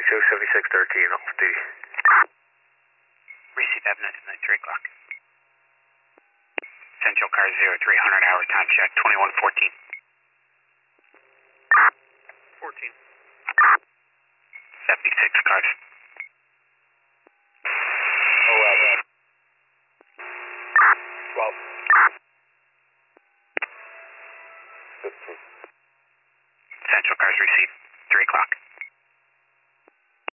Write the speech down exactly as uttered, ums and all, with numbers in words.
show seventy-six thirteen off duty. Receive Avenue tonight, three o'clock. Central car zero three hundred hour time check, twenty-one fourteen. fourteen. seventy-six cars.